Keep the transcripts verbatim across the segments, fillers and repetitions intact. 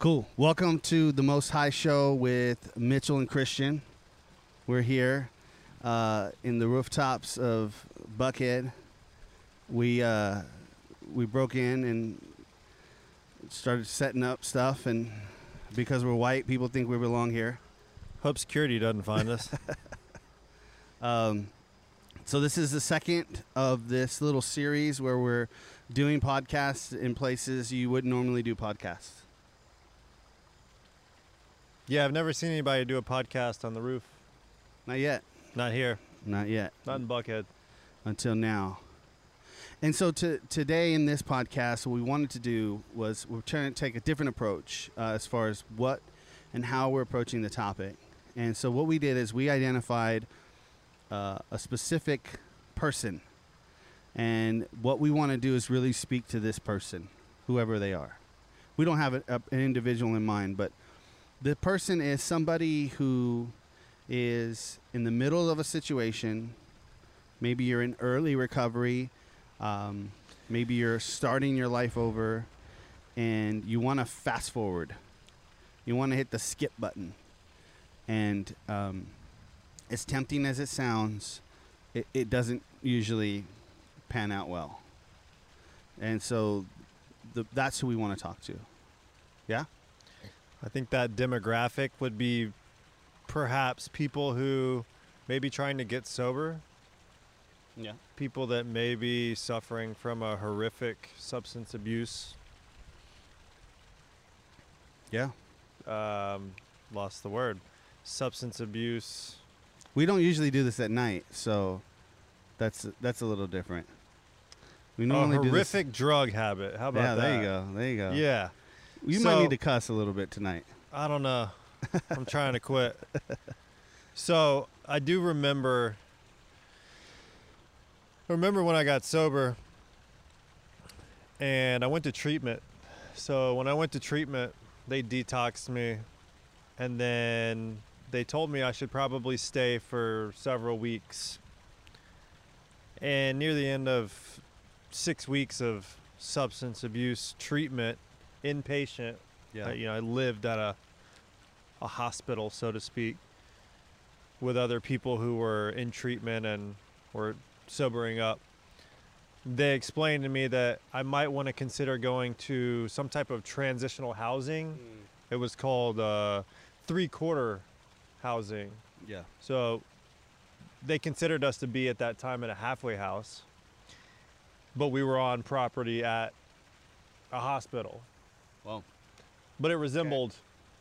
Cool. Welcome to the Most High Show with Mitchell and Christian. We're here uh, in the rooftops of Buckhead. We uh, we broke in and started setting up stuff, and because we're white, people think we belong here. Hope security doesn't find us. um, so this is the second of this little series where we're doing podcasts in places you wouldn't normally do podcasts. Yeah, I've never seen anybody do a podcast on the roof. Not yet. Not here. Not yet. Not in Buckhead. Until now. And so to, today in this podcast, what we wanted to do was we're trying to take a different approach uh, as far as what and how we're approaching the topic. And so what we did is we identified uh, a specific person. And what we want to do is really speak to this person, whoever they are. We don't have a, a, an individual in mind, but the person is somebody who is in the middle of a situation. Maybe you're in early recovery. Um, maybe you're starting your life over and you want to fast forward. You want to hit the skip button. And um, as tempting as it sounds, it, it doesn't usually pan out well. And so the, that's who we want to talk to. Yeah? I think that demographic would be perhaps people who may be trying to get sober. Yeah. People that may be suffering from a horrific substance abuse. Yeah. Um, lost the word. Substance abuse. We don't usually do this at night, so that's that's a little different. We normally a do horrific this. drug habit. How about yeah, that? there you go. There you go. Yeah. You So- might need to cuss a little bit tonight. I don't know. I'm trying to quit. So I do remember. I remember when I got sober, and I went to treatment. So when I went to treatment, they detoxed me, and then they told me I should probably stay for several weeks. And near the end of six weeks of substance abuse treatment, inpatient. Yeah. I, you know, I lived at a a hospital, so to speak, with other people who were in treatment and were sobering up. They explained to me that I might want to consider going to some type of transitional housing. Mm. It was called uh, three-quarter housing. Yeah. So they considered us to be at that time in a halfway house, but we were on property at a hospital. Well. But it resembled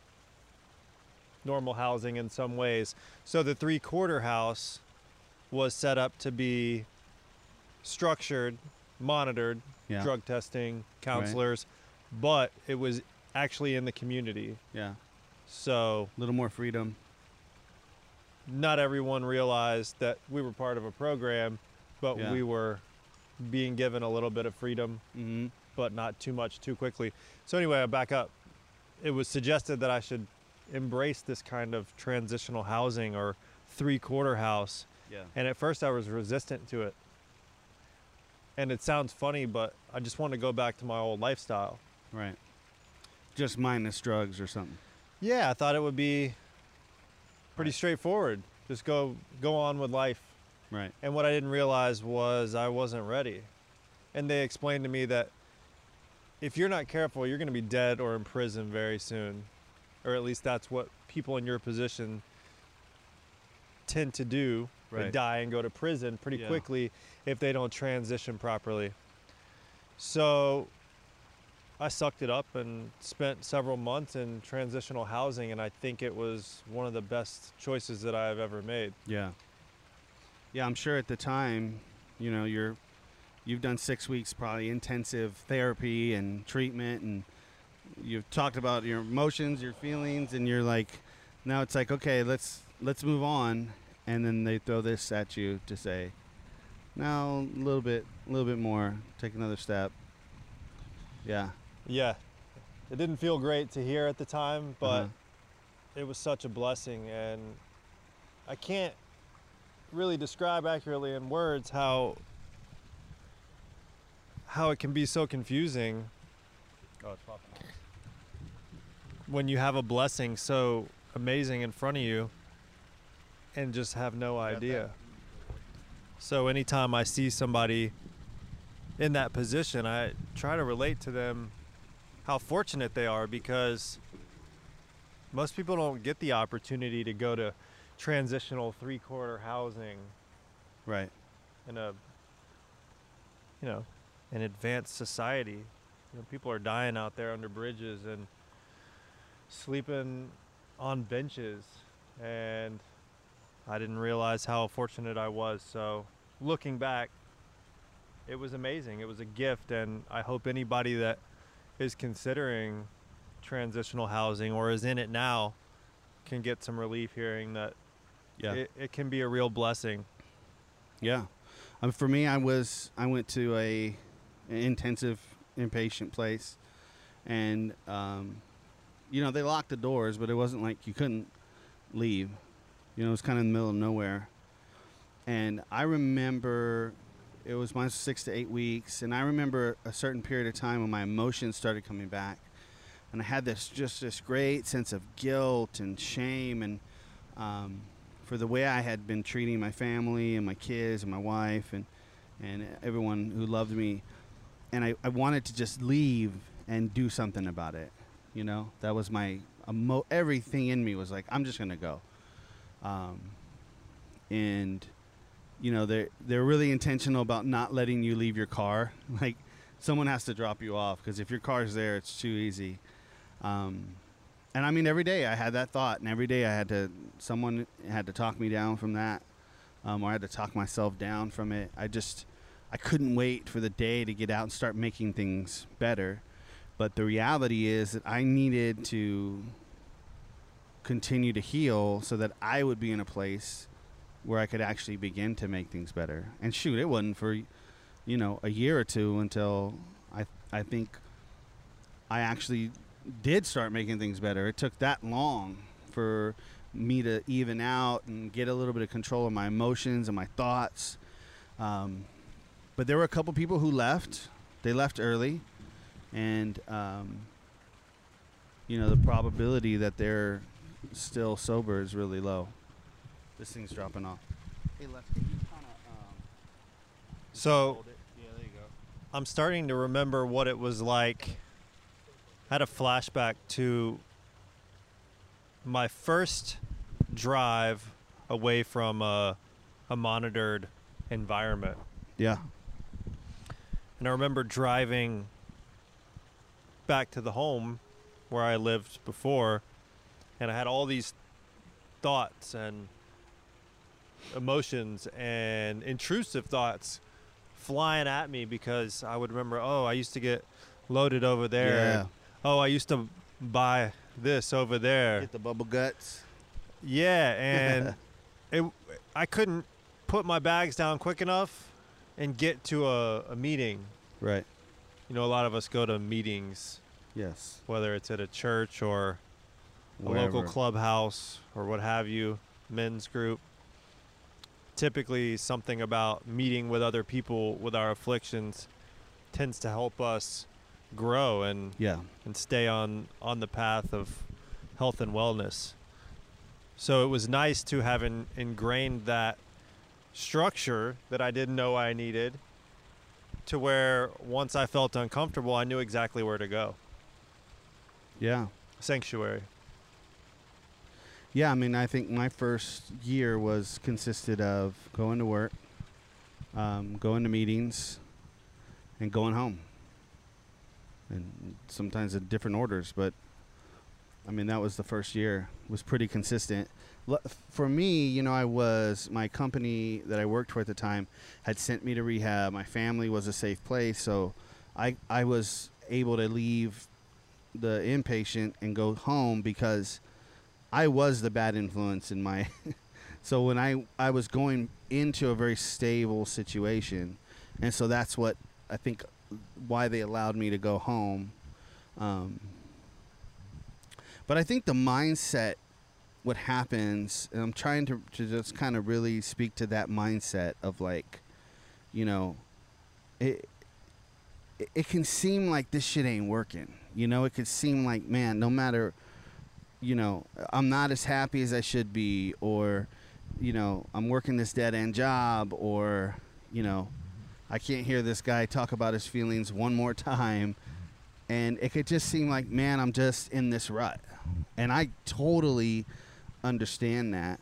normal housing in some ways. So the three-quarter house was set up to be structured, monitored, Yeah. drug testing, counselors, but it was actually in the community. Yeah. So A little more freedom. not everyone realized that we were part of a program, but Yeah. we were being given a little bit of freedom, Mm-hmm. but not too much too quickly. So anyway, I back up. It was suggested that I should embrace this kind of transitional housing or three-quarter house. Yeah. And at first I was resistant to it. And it sounds funny, but I just want to go back to my old lifestyle. Right. Just minus drugs or something. Yeah, I thought it would be pretty Right. straightforward. Just go go on with life. Right. And what I didn't realize was I wasn't ready. And they explained to me that if you're not careful, you're going to be dead or in prison very soon. Or at least that's what people in your position tend to do. They Right. die and go to prison pretty Yeah. quickly if they don't transition properly. So I sucked it up and spent several months in transitional housing, and I think it was one of the best choices that I've ever made. Yeah. Yeah, I'm sure at the time, you know, you're you've done six weeks probably intensive therapy and treatment, and you've talked about your emotions, your feelings, and you're like, now it's like, okay, let's let's move on, and then they throw this at you to say, now a little bit, a little bit more, take another step. Yeah. Yeah, it didn't feel great to hear at the time, but Uh-huh. it was such a blessing, and I can't really describe accurately in words how how it can be so confusing. Oh, it's popping. when you have a blessing so amazing in front of you and just have no idea. So anytime I see somebody in that position, I try to relate to them how fortunate they are, because most people don't get the opportunity to go to transitional three-quarter housing Right. in a, you know, an advanced society. You know, people are dying out there under bridges and sleeping on benches, and I didn't realize how fortunate I was. So looking back, it was amazing. It was a gift, and I hope anybody that is considering transitional housing or is in it now can get some relief hearing that Yeah. it, it can be a real blessing. Yeah. Um, for me, I was I went to a an intensive inpatient place, and um, you know, they locked the doors, but it wasn't like you couldn't leave. You know, it was kind of in the middle of nowhere. And I remember it was my six to eight weeks, and I remember a certain period of time when my emotions started coming back, and I had this just this great sense of guilt and shame, and um, for the way I had been treating my family and my kids and my wife and and everyone who loved me, and I, I wanted to just leave and do something about it. You know, that was my emo- everything in me was like, I'm just gonna go. Um, and you know, they're they're really intentional about not letting you leave your car. Like, someone has to drop you off, because if your car's there, it's too easy. Um, and I mean, every day I had that thought, and every day I had to someone had to talk me down from that, um, or I had to talk myself down from it. I just I couldn't wait for the day to get out and start making things better. But the reality is that I needed to continue to heal so that I would be in a place where I could actually begin to make things better. And shoot, it wasn't for, you know, a year or two until I I think I actually did start making things better. It took that long for me to even out and get a little bit of control of my emotions and my thoughts. Um, but there were a couple people who left. They left early. And, um, you know, the probability that they're still sober is really low. This thing's dropping off. Hey, Lefty, you kind of, um, So hold it. Yeah, there you go. I'm starting to remember what it was like. I had a flashback to my first drive away from a, a monitored environment. Yeah. And I remember driving back to the home where I lived before, and I had all these thoughts and emotions and intrusive thoughts flying at me, because I would remember, oh, I used to get loaded over there. Yeah. And, oh, I used to buy this over there. Get the bubble guts. Yeah, and it, I couldn't put my bags down quick enough and get to a, a meeting. Right. You know, a lot of us go to meetings, Yes. whether it's at a church or a Wherever. local clubhouse or what have you, men's group. Typically, something about meeting with other people with our afflictions tends to help us grow and Yeah. and stay on, on the path of health and wellness. So it was nice to have in, ingrained that structure that I didn't know I needed, to where once I felt uncomfortable, I knew exactly where to go. Yeah. Sanctuary. Yeah, I mean, I think my first year was consisted of going to work, um, going to meetings, and going home. And sometimes in different orders, but I mean, that was the first year. It was pretty consistent. L- For me, you know, I was, my company that I worked for at the time had sent me to rehab. My family was a safe place, so I I was able to leave the inpatient and go home because I was the bad influence in my so when I I was going into a very stable situation, and so that's what I think why they allowed me to go home. Um, but I think the mindset, what happens, and I'm trying to, to just kind of really speak to that mindset of, like, you know, it, it it can seem like this shit ain't working. You know, it could seem like, man, no matter you know, I'm not as happy as I should be, or, you know, I'm working this dead end job, or, you know, I can't hear this guy talk about his feelings one more time. And it could just seem like, man, I'm just in this rut. And I totally understand that.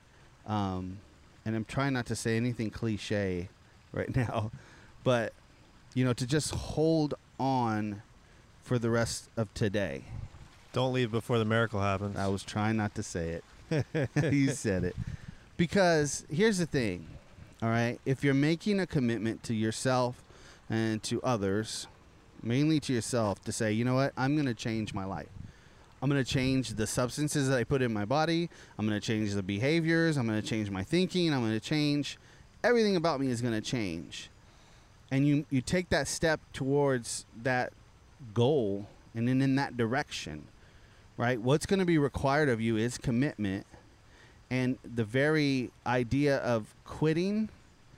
Um, and I'm trying not to say anything cliche right now, but, you know, to just hold on for the rest of today. Don't leave before the miracle happens. I was trying not to say it. You said it. Because here's the thing, all right? If you're making a commitment to yourself and to others, mainly to yourself, to say, you know what, I'm going to change my life. I'm going to change the substances that I put in my body. I'm going to change the behaviors. I'm going to change my thinking. I'm going to change. Everything about me is going to change. And you, you take that step towards that goal and then in that direction, right? What's going to be required of you is commitment. And the very idea of quitting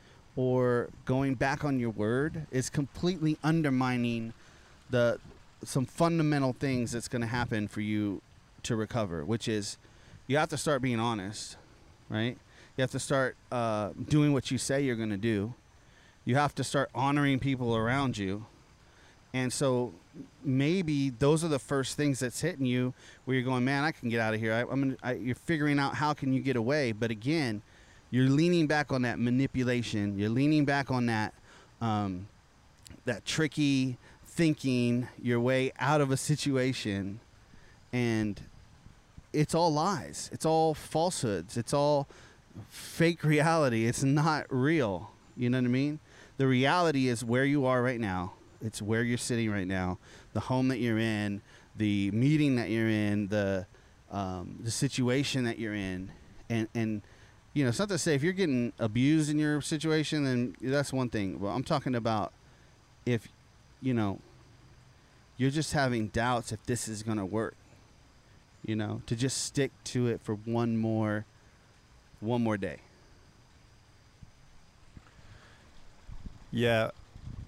or going back on your word is completely undermining the some fundamental things that's going to happen for you to recover, which is you have to start being honest, right? You have to start uh, doing what you say you're going to do. You have to start honoring people around you. And so maybe those are the first things that's hitting you where you're going, man, I can get out of here. I, I'm gonna, I, you're figuring out how can you get away. But again, you're leaning back on that manipulation. You're leaning back on that um, that tricky thinking your way out of a situation. And it's all lies. It's all falsehoods. It's all fake reality. It's not real. You know what I mean? The reality is where you are right now. It's where you're sitting right now, the home that you're in, the meeting that you're in, the um, the situation that you're in. And, and, you know, it's not to say if you're getting abused in your situation, then that's one thing. Well, I'm talking about if, you know, you're just having doubts if this is going to work, you know, to just stick to it for one more, one more day. Yeah.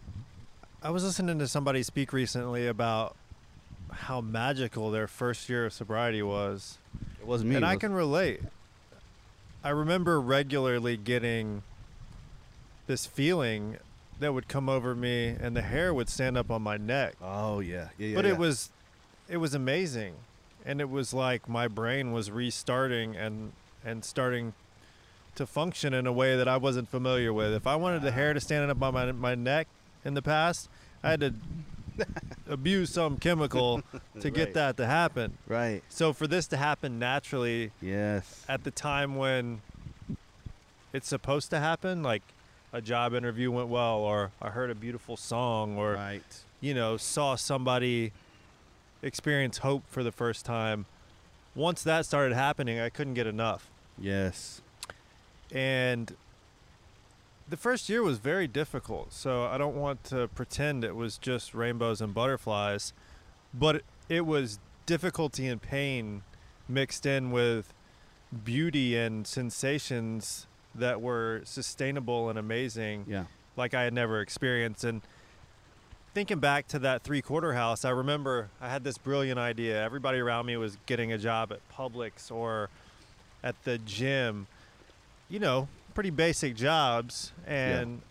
I was listening to somebody speak recently about how magical their first year of sobriety was. It wasn't me. And it I was- can relate. I remember regularly getting this feeling that would come over me and the hair would stand up on my neck. Oh, yeah. yeah, yeah but yeah. it was it was amazing. And it was like my brain was restarting and and starting to function in a way that I wasn't familiar with. If I wanted the hair to stand up on my, my neck in the past, I had to abuse some chemical to Right. get that to happen. Right. So for this to happen naturally Yes. at the time when it's supposed to happen, like a job interview went well, or I heard a beautiful song, or, Right. you know, saw somebody experience hope for the first time. Once that started happening, I couldn't get enough. Yes. And the first year was very difficult, so I don't want to pretend it was just rainbows and butterflies, but it was difficulty and pain mixed in with beauty and sensations that were sustainable and amazing, Yeah. like I had never experienced. And thinking back to that three-quarter house, I remember I had this brilliant idea. Everybody around me was getting a job at Publix or at the gym, you know, pretty basic jobs. And,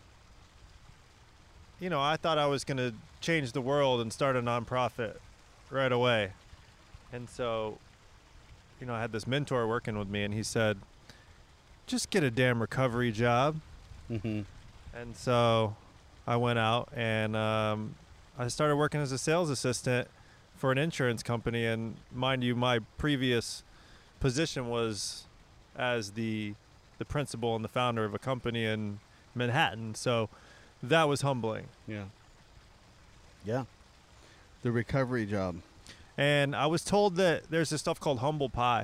you know, I thought I was going to change the world and start a nonprofit right away. And so, you know, I had this mentor working with me, and he said, just get a damn recovery job. Mm-hmm. And so I went out and um, I started working as a sales assistant for an insurance company. And mind you, my previous position was as the the principal and the founder of a company in Manhattan. So that was humbling. Yeah. Yeah. The recovery job. And I was told that there's this stuff called humble pie.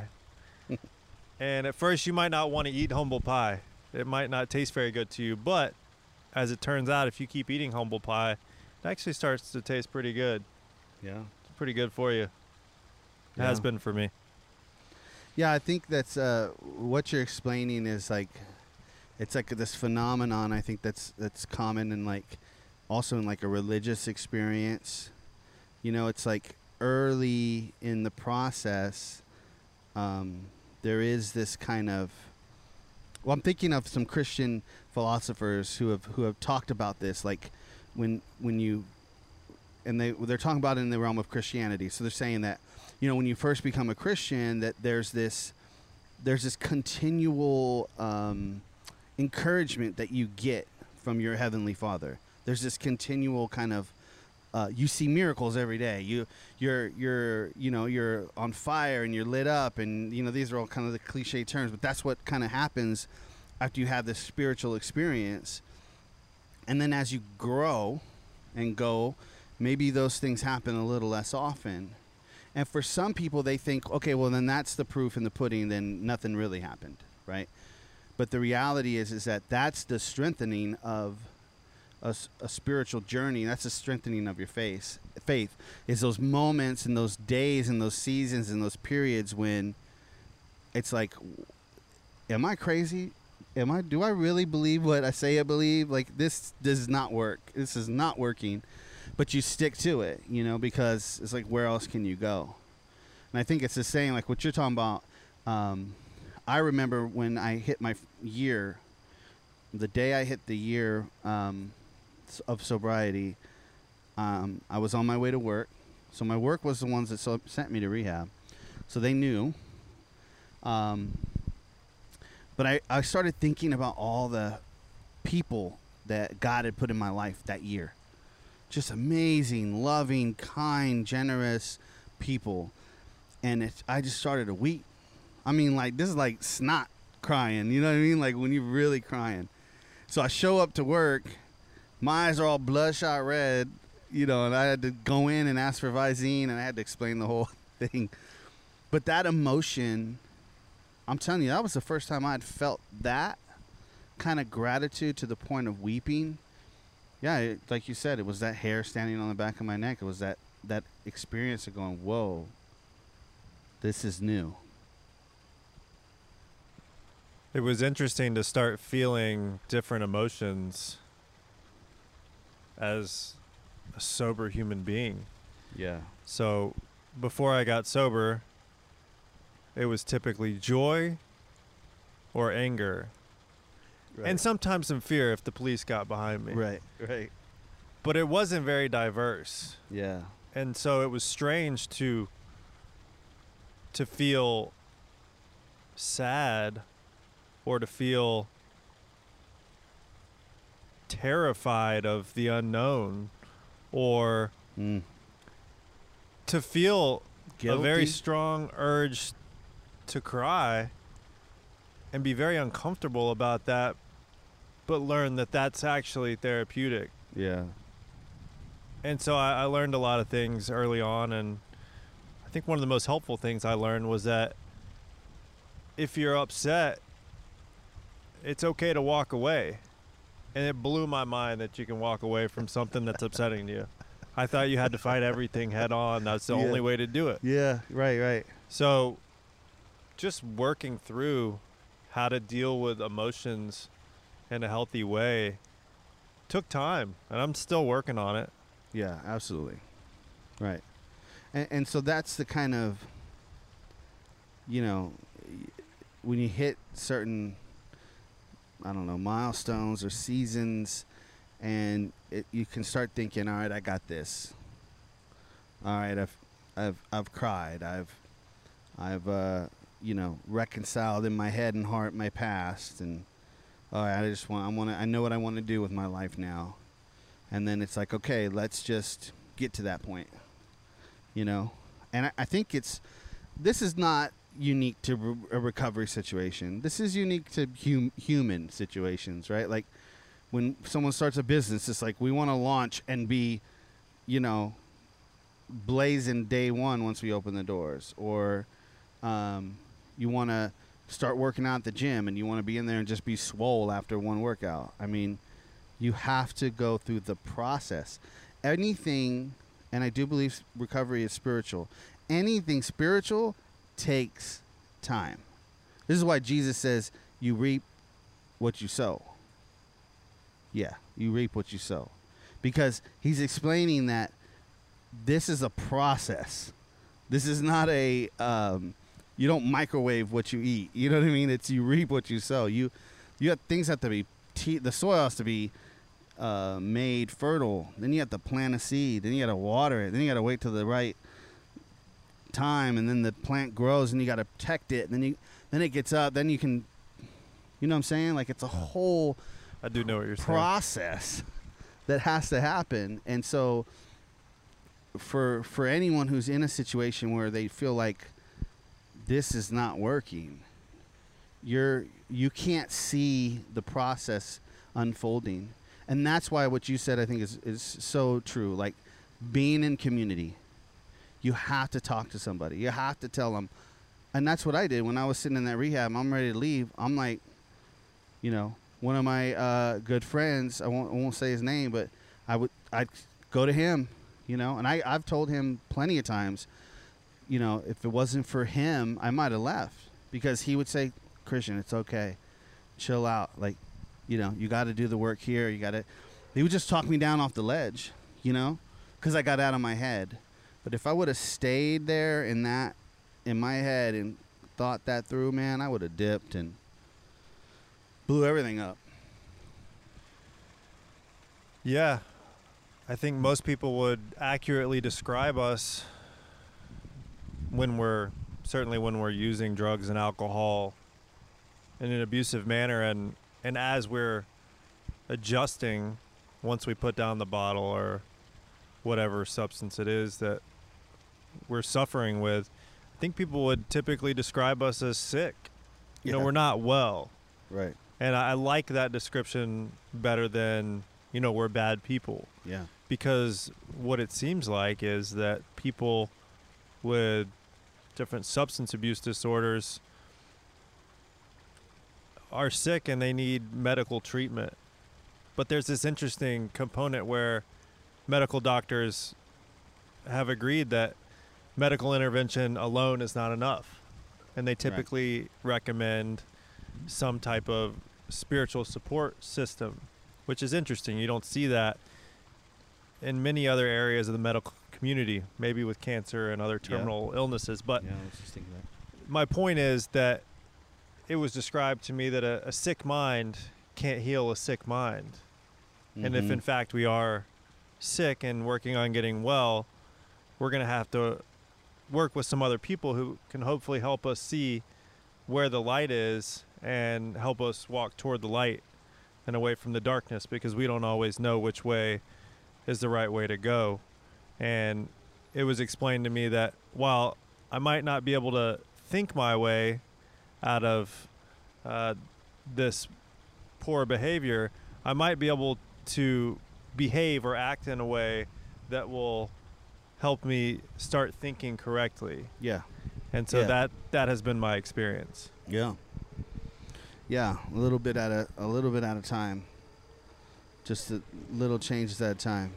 And at first you might not want to eat humble pie. It might not taste very good to you, but as it turns out, if you keep eating humble pie, it actually starts to taste pretty good. Yeah. It's pretty good for you. It Yeah. has been for me. Yeah, I think that's uh, what you're explaining is like, it's like this phenomenon. I think that's that's common in like, also in like a religious experience. You know, it's like early in the process, um, there is this kind of, well, I'm thinking of some Christian philosophers who have who have talked about this, like when when you, and they they're talking about it in the realm of Christianity. So they're saying that, you know, when you first become a Christian, that there's this there's this continual um, encouragement that you get from your Heavenly Father. There's this continual kind of Uh, you see miracles every day. You, you're, you're, you know, you're on fire and you're lit up, and you know these are all kind of the cliche terms, but that's what kind of happens after you have this spiritual experience. And then as you grow and go, maybe those things happen a little less often. And for some people, they think, okay, well then that's the proof in the pudding. Then nothing really happened, right? But the reality is, is that that's the strengthening of A, a spiritual journey. That's a strengthening of your faith. Faith is those moments and those days and those seasons and those periods when it's like, am I crazy? Am I? Do I really believe what I say I believe? Like this does not work. This is not working. But you stick to it, you know, because it's like, where else can you go? And I think it's the same, like what you're talking about. Um, I remember when I hit my year, the day I hit the year. Um, of sobriety, um, I was on my way to work. So my work was the ones that so sent me to rehab. So they knew. Um, but I, I started thinking about all the people that God had put in my life that year. Just amazing, loving, kind, generous people. And it, I just started to weep. I mean, like, this is like snot crying. You know what I mean? Like when you're really crying. So I show up to work. My eyes are all bloodshot red, you know, and I had to go in and ask for Visine, and I had to explain the whole thing. But that emotion, I'm telling you, that was the first time I'd felt that kind of gratitude to the point of weeping. Yeah, it, like you said, it was that hair standing on the back of my neck. It was that, that experience of going, whoa, this is new. It was interesting to start feeling different emotions as a sober human being. Yeah. So before I got sober, it was typically joy or anger. Right. And sometimes some fear if the police got behind me. Right, right. But it wasn't very diverse. Yeah. And so it was strange to to feel sad or to feel terrified of the unknown, or mm. to feel Guilty. a very strong urge to cry and be very uncomfortable about that, but learn that that's actually therapeutic. Yeah. And so I, I learned a lot of things early on, and I think one of the most helpful things I learned was that if you're upset, it's okay to walk away. And it blew my mind that you can walk away from something that's upsetting you. I thought you had to fight everything head on. That's the yeah. only way to do it. Yeah, right, right. So just working through how to deal with emotions in a healthy way took time, and I'm still working on it. Yeah, absolutely. Right. And, and so that's the kind of, you know, when you hit certain, I don't know, milestones or seasons, and it, you can start thinking, all right, I got this. All right, I've, I've, I've cried. I've, I've, uh, you know, reconciled in my head and heart my past, and all right, I just want, I want to, I know what I want to do with my life now. And then it's like, okay, let's just get to that point, you know. And I, I think it's, this is not unique to re- a recovery situation. This is unique to hum- human situations, right? Like when someone starts a business, it's like we want to launch and be, you know, blazing day one once we open the doors. Or um, you want to start working out at the gym and you want to be in there and just be swole after one workout. I mean, you have to go through the process. Anything, and I do believe recovery is spiritual, anything spiritual takes time. This is why Jesus says you reap what you sow. Yeah, you reap what you sow. Because he's explaining that this is a process. This is not a um, you don't microwave what you eat. You know what I mean? It's you reap what you sow. You you have things have to be te- the soil has to be uh, made fertile. Then you have to plant a seed. Then you got to water it. Then you got to wait till the right time, and then the plant grows, and you got to protect it. And then you then it gets up. Then you can, you know what I'm saying? Like it's a whole I do know what you're saying. process that has to happen. And so for for anyone who's in a situation where they feel like this is not working, you're you can't see the process unfolding. And that's why what you said I think is is so true. Like being in community, you have to talk to somebody. You have to tell them. And that's what I did when I was sitting in that rehab. I'm ready to leave. I'm like, you know, one of my uh, good friends, I won't, I won't say his name, but I would, I'd go to him, you know, and I, I've told him plenty of times, you know, if it wasn't for him, I might have left, because he would say, Christian, it's okay. Chill out. Like, you know, you got to do the work here. You got to, he would just talk me down off the ledge, you know, because I got out of my head. But if I would have stayed there in that, in my head and thought that through, man, I would have dipped and blew everything up. Yeah. I think most people would accurately describe us when we're, certainly when we're using drugs and alcohol in an abusive manner, and, and as we're adjusting once we put down the bottle or whatever substance it is that we're suffering with, I think people would typically describe us as sick. You Yeah. know, we're not well. Right. And I like that description better than, you know, we're bad people. Yeah. Because what it seems like is that people with different substance abuse disorders are sick and they need medical treatment. But there's this interesting component where medical doctors have agreed that medical intervention alone is not enough. And they typically right. recommend some type of spiritual support system, which is interesting. You don't see that in many other areas of the medical community, maybe with cancer and other terminal yeah. illnesses. But yeah, I was just thinking that. My point is that it was described to me that a, a sick mind can't heal a sick mind. Mm-hmm. And if in fact we are sick and working on getting well, we're going to have to work with some other people who can hopefully help us see where the light is and help us walk toward the light and away from the darkness, because we don't always know which way is the right way to go. And it was explained to me that while I might not be able to think my way out of uh, this poor behavior, I might be able to behave or act in a way that will help me start thinking correctly. Yeah. And so yeah. that that has been my experience. Yeah. Yeah, a little bit at a a little bit at a time. Just a little changes at a time.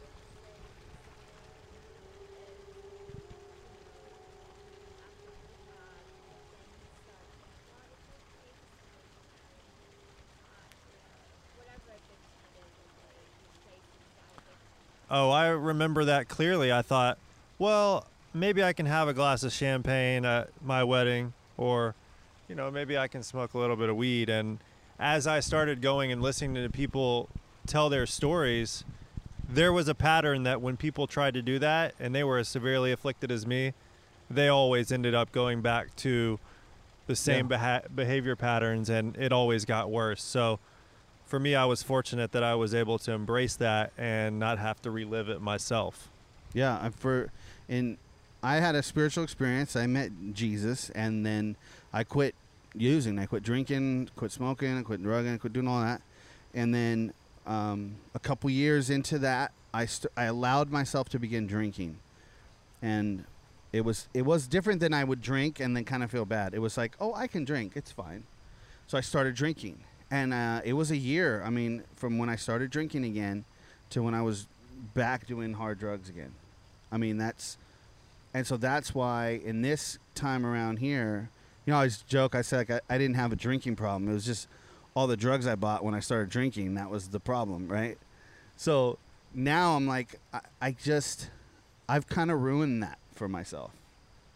Oh, I remember that clearly. I thought, well, maybe I can have a glass of champagne at my wedding, or, you know, maybe I can smoke a little bit of weed. And as I started going and listening to people tell their stories, there was a pattern that when people tried to do that and they were as severely afflicted as me, they always ended up going back to the same yeah. beha- behavior patterns, and it always got worse. So for me, I was fortunate that I was able to embrace that and not have to relive it myself. Yeah, for and I had a spiritual experience. I met Jesus, and then I quit using. I quit drinking, quit smoking, I quit drugging, I quit doing all that. And then um, a couple years into that, I st- I allowed myself to begin drinking, and it was it was different than I would drink and then kind of feel bad. It was like, oh, I can drink, it's fine. So I started drinking. And uh, it was a year, I mean, from when I started drinking again to when I was back doing hard drugs again. I mean, that's, and so that's why in this time around here, you know, I always joke, I said, like, I, I didn't have a drinking problem. It was just all the drugs I bought when I started drinking, that was the problem, right? So now I'm like, I, I just, I've kind of ruined that for myself.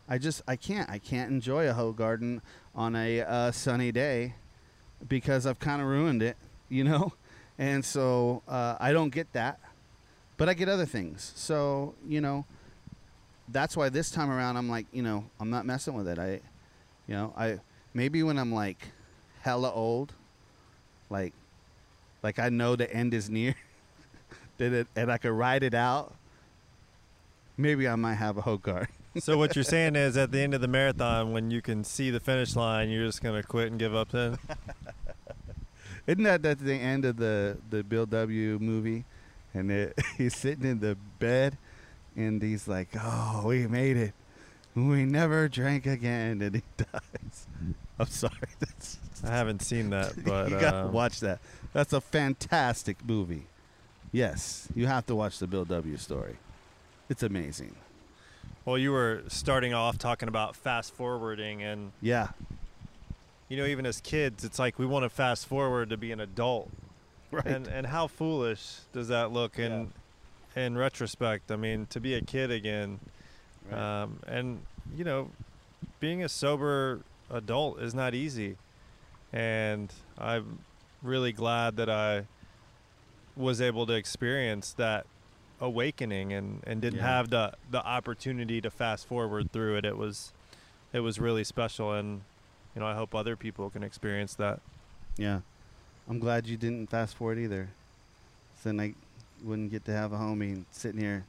I just I can't I can't enjoy a Hoegaarden on a uh, sunny day because I've kind of ruined it, you know, and so uh, I don't get that, but I get other things. So you know, that's why this time around I'm like, you know, I'm not messing with it. I, you know, I maybe when I'm like hella old, like like I know the end is near, that it, and I could ride it out. Maybe I might have a Hoegaarden. So what you're saying is, at the end of the marathon, when you can see the finish line, you're just gonna quit and give up then? Isn't that at the end of the, the Bill W. movie? And it, he's sitting in the bed, and he's like, oh, we made it. We never drank again. And he dies. I'm sorry. That's, I haven't seen that, but you got to um, watch that. That's a fantastic movie. Yes, you have to watch the Bill W. story. It's amazing. Well, you were starting off talking about fast forwarding, and Yeah. you know, even as kids, it's like we want to fast forward to be an adult. Right. And and how foolish does that look in in retrospect? I mean, to be a kid again, Right. um, and you know, being a sober adult is not easy. And I'm really glad that I was able to experience that awakening and, and didn't Yeah. have the the opportunity to fast forward through it. It was it was really special, and you know, I hope other people can experience that. Yeah. I'm glad you didn't fast forward either. So then I wouldn't get to have a homie sitting here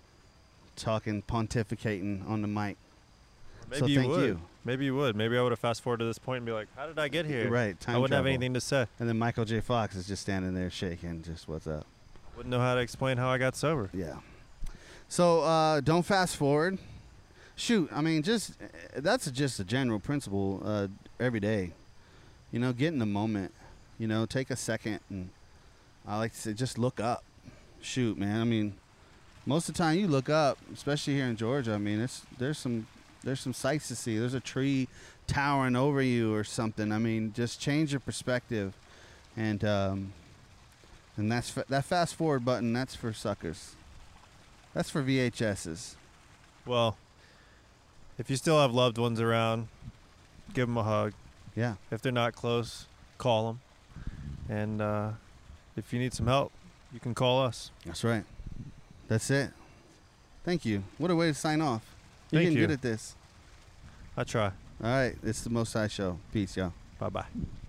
talking, pontificating on the mic. Maybe So you thank would. you. Maybe you would. Maybe I would have fast forwarded to this point and be like, how did I get here? Right. Time I wouldn't have travel. anything to say. And then Michael J. Fox is just standing there shaking, just what's up. Wouldn't know how to explain how I got sober. Yeah. So uh, don't fast forward. Shoot, I mean, just that's just a general principle uh, every day. You know, get in the moment. You know, take a second, and I like to say, just look up. Shoot, man. I mean, most of the time you look up, especially here in Georgia. I mean, it's there's some there's some sights to see. There's a tree towering over you or something. I mean, just change your perspective, and um, and that's fa- that fast forward button. That's for suckers. That's for V H S's. Well, if you still have loved ones around, give them a hug. Yeah. If they're not close, call them. And uh, if you need some help, you can call us. That's right. That's it. Thank you. What a way to sign off. You're Thank getting you. good at this. I try. All right. It's the Most High Show. Peace, y'all. Bye-bye.